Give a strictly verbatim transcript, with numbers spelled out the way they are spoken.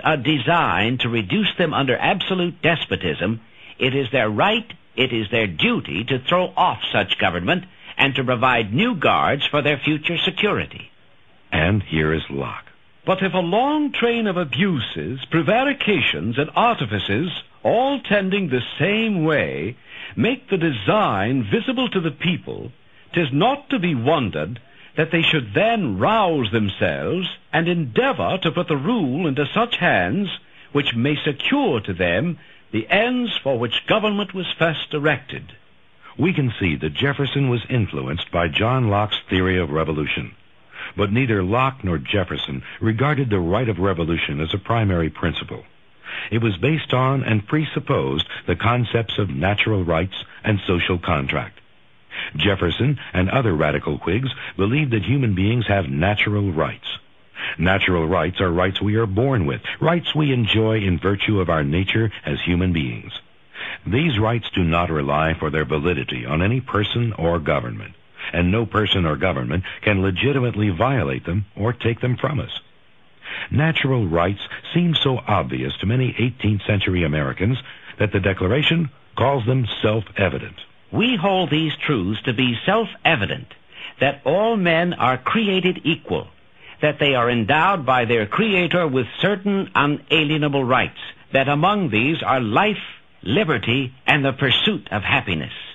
are designed to reduce them under absolute despotism, it is their right, it is their duty to throw off such government and to provide new guards for their future security. And here is Locke. But if a long train of abuses, prevarications, and artifices, all tending the same way, make the design visible to the people, 'tis not to be wondered that they should then rouse themselves and endeavor to put the rule into such hands which may secure to them the ends for which government was first erected. We can see that Jefferson was influenced by John Locke's theory of revolution. But neither Locke nor Jefferson regarded the right of revolution as a primary principle. It was based on and presupposed the concepts of natural rights and social contract. Jefferson and other radical Whigs believed that human beings have natural rights. Natural rights are rights we are born with, rights we enjoy in virtue of our nature as human beings. These rights do not rely for their validity on any person or government, and no person or government can legitimately violate them or take them from us. Natural rights seem so obvious to many eighteenth century Americans that the Declaration calls them self-evident. We hold these truths to be self-evident, that all men are created equal, that they are endowed by their Creator with certain unalienable rights, that among these are life, liberty, and the pursuit of happiness.